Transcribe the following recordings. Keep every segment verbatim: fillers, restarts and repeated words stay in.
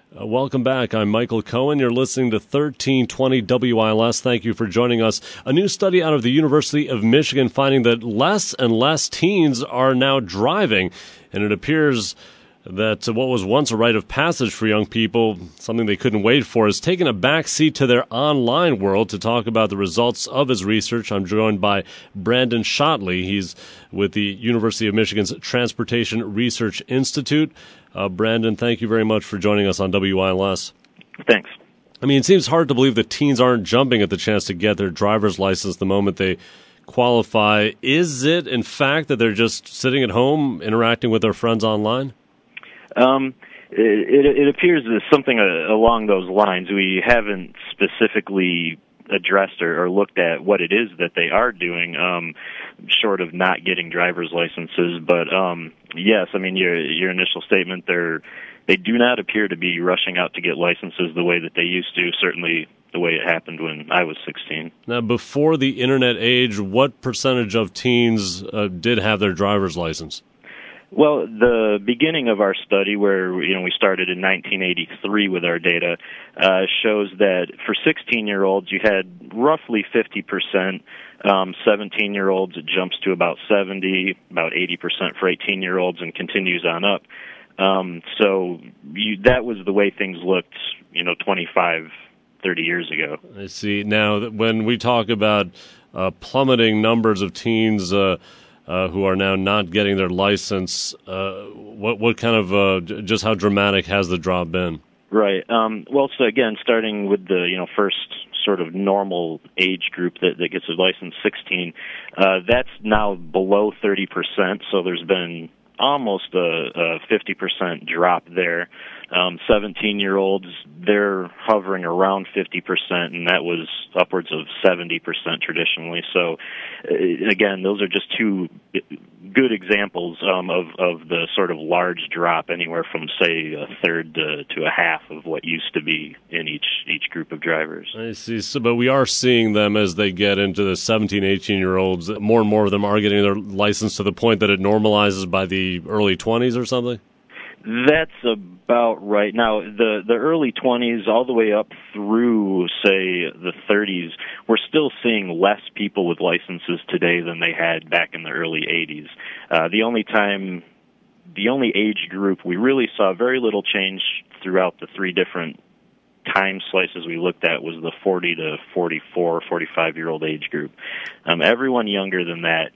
Uh, welcome back. I'm Michael Cohen. You're listening to thirteen twenty W I L S. Thank you for joining us. A new study out of the University of Michigan finding that less and less teens are now driving, and it appears that what was once a rite of passage for young people, something they couldn't wait for, has taken a backseat to their online world. To talk about the results of his research, I'm joined by Brandon Shotley. He's with the University of Michigan's Transportation Research Institute. Uh, Brandon, thank you very much for joining us on W I L S. Thanks. I mean, it seems hard to believe that teens aren't jumping at the chance to get their driver's license the moment they qualify. Is it, in fact, that they're just sitting at home interacting with their friends online? Um, it, it appears that something along those lines. We haven't specifically addressed or, or looked at what it is that they are doing, um, short of not getting driver's licenses. But um, yes, I mean your your initial statement, they're they do not appear to be rushing out to get licenses the way that they used to. Certainly, the way it happened when I was sixteen. Now, before the internet age, what percentage of teens uh, did have their driver's license? Well, the beginning of our study, where you know we started in nineteen eighty-three with our data, uh, shows that for sixteen-year-olds you had roughly fifty percent. Um, seventeen-year-olds it jumps to about seventy, about eighty percent for eighteen-year-olds, and continues on up. Um, so you, that was the way things looked, you know, twenty-five, thirty years ago. I see. Now, when we talk about uh, plummeting numbers of teens Uh, Uh, who are now not getting their license, uh, what what kind of, uh, just how dramatic has the drop been? Right. Um, well, so again, starting with the, you know, first sort of normal age group that, that gets a license, sixteen, uh, that's now below thirty percent, so there's been almost a, a fifty percent drop there. Um, seventeen-year-olds, they're hovering around fifty percent, and that was upwards of seventy percent traditionally. So, uh, again, those are just two good examples um, of, of the sort of large drop, anywhere from, say, a third to, to a half of what used to be in each each group of drivers. I see. So, but we are seeing them as they get into the seventeen, eighteen-year-olds. More and more of them are getting their license to the point that it normalizes by the early twenties or something? That's about right. Now, the, the early twenties all the way up through, say, the thirties, we're still seeing less people with licenses today than they had back in the early eighties. Uh, the only time, the only age group we really saw very little change throughout the three different time slices we looked at was the forty to forty-four, forty-five-year-old age group. Um, everyone younger than that,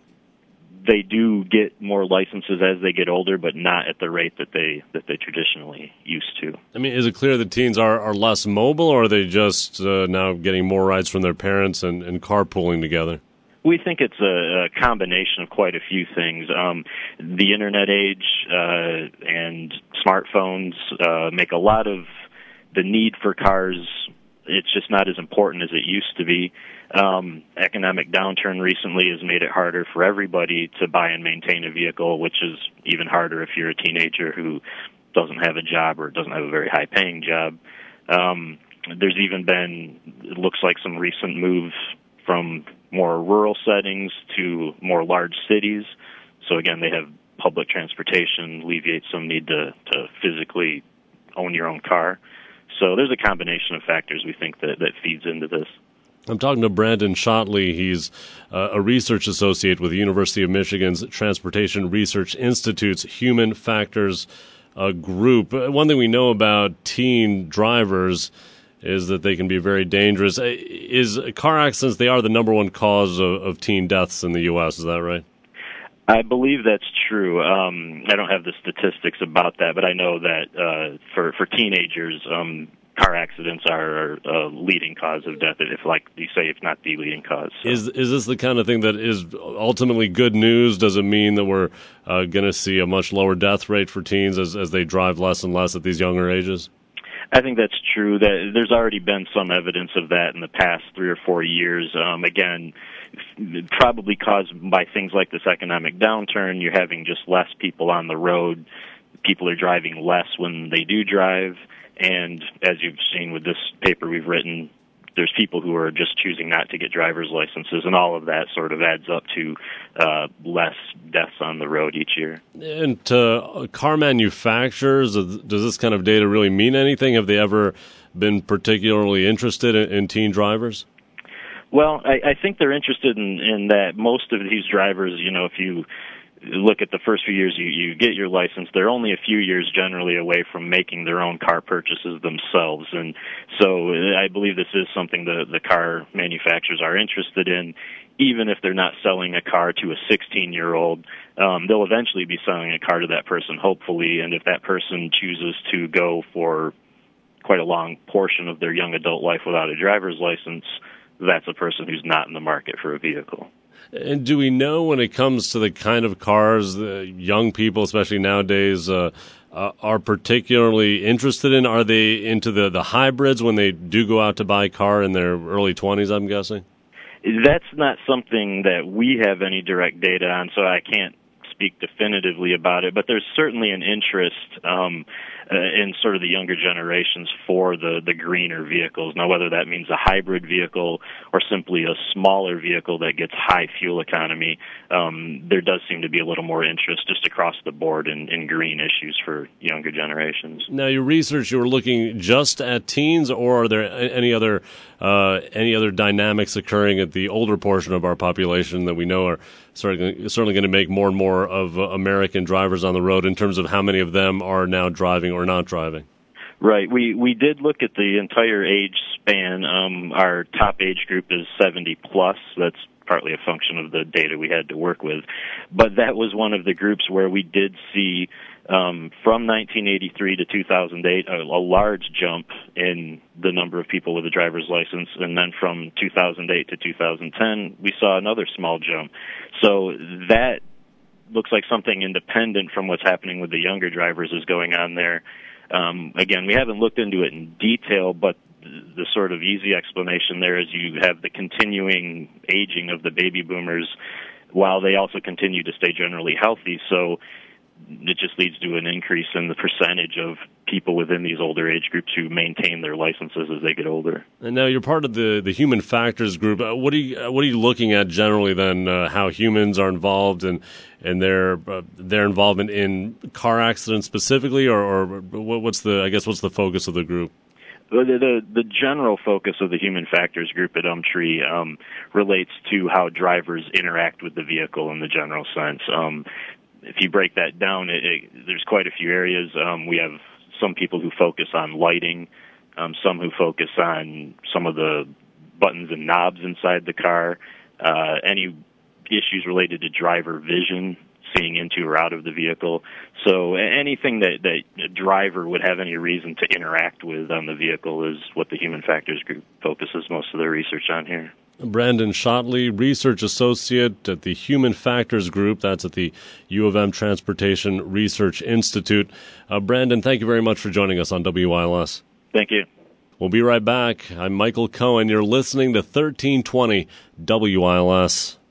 they do get more licenses as they get older, but not at the rate that they that they traditionally used to. I mean, is it clear that teens are, are less mobile, or are they just uh, now getting more rides from their parents and, and carpooling together? We think it's a, a combination of quite a few things. Um, the internet age uh, and smartphones uh, make a lot of the need for cars, it's just not as important as it used to be. Um, economic downturn recently has made it harder for everybody to buy and maintain a vehicle, which is even harder if you're a teenager who doesn't have a job or doesn't have a very high-paying job. Um, there's even been, it looks like, some recent moves from more rural settings to more large cities. So again, they have public transportation, alleviates some need to, to physically own your own car. So there's a combination of factors we think that, that feeds into this. I'm talking to Brandon Shotley. He's uh, a research associate with the University of Michigan's Transportation Research Institute's Human Factors uh, group. One thing we know about teen drivers is that they can be very dangerous. Is car accidents, they are the number one cause of, of teen deaths in the U S, is that right? I believe that's true. Um, I don't have the statistics about that, but I know that uh, for, for teenagers, um, car accidents are a leading cause of death, if, like you say, if not the leading cause. So. Is is this the kind of thing that is ultimately good news? Does it mean that we're uh, going to see a much lower death rate for teens as, as they drive less and less at these younger ages? I think that's true. That there's already been some evidence of that in the past three or four years. Um, again, probably caused by things like this economic downturn. You're having just less people on the road. People are driving less when they do drive. And as you've seen with this paper we've written, there's people who are just choosing not to get driver's licenses, and all of that sort of adds up to uh, less deaths on the road each year. And to car manufacturers, does this kind of data really mean anything? Have they ever been particularly interested in, in teen drivers? Well, I, I think they're interested in, in that most of these drivers, you know, if you look at the first few years you, you get your license, they're only a few years generally away from making their own car purchases themselves. And so I believe this is something the, the car manufacturers are interested in. Even if they're not selling a car to a sixteen-year-old, um, they'll eventually be selling a car to that person, hopefully. And if that person chooses to go for quite a long portion of their young adult life without a driver's license, that's a person who's not in the market for a vehicle. And do we know when it comes to the kind of cars the young people, especially nowadays, uh, uh, are particularly interested in? Are they into the, the hybrids when they do go out to buy a car in their early twenties, I'm guessing? That's not something that we have any direct data on, so I can't speak definitively about it, but there's certainly an interest um, uh, in sort of the younger generations for the, the greener vehicles. Now, whether that means a hybrid vehicle or simply a smaller vehicle that gets high fuel economy, um, there does seem to be a little more interest just across the board in, in green issues for younger generations. Now, your research, you were looking just at teens, or are there any other uh, any other dynamics occurring at the older portion of our population that we know are certainly, certainly going to make more and more of uh, American drivers on the road in terms of how many of them are now driving or not driving? Right. We we did look at the entire age span. Um, our top age group is seventy plus. That's partly a function of the data we had to work with. But that was one of the groups where we did see um, from nineteen eighty-three to two thousand eight a, a large jump in the number of people with a driver's license. And then from two thousand eight to two thousand ten, we saw another small jump. So that looks like something independent from what's happening with the younger drivers is going on there. Um, again, we haven't looked into it in detail, but the sort of easy explanation there is you have the continuing aging of the baby boomers while they also continue to stay generally healthy. So it just leads to an increase in the percentage of people within these older age groups who maintain their licenses as they get older. And now you're part of the, the human factors group. Uh, what are you uh, what are you looking at generally then? Uh, how humans are involved and and their uh, their involvement in car accidents specifically, or, or what's the I guess what's the focus of the group? The, the, the general focus of the human factors group at Umtree um, relates to how drivers interact with the vehicle in the general sense. Um, if you break that down, it, it, there's quite a few areas. Um, we have some people who focus on lighting, um, some who focus on some of the buttons and knobs inside the car, uh, any issues related to driver vision, seeing into or out of the vehicle. So anything that, that a driver would have any reason to interact with on the vehicle is what the human factors group focuses most of their research on here. Brandon Shotley, Research Associate at the Human Factors Group. That's at the U of M Transportation Research Institute. Uh, Brandon, thank you very much for joining us on W I L S. Thank you. We'll be right back. I'm Michael Cohen. You're listening to thirteen twenty W I L S.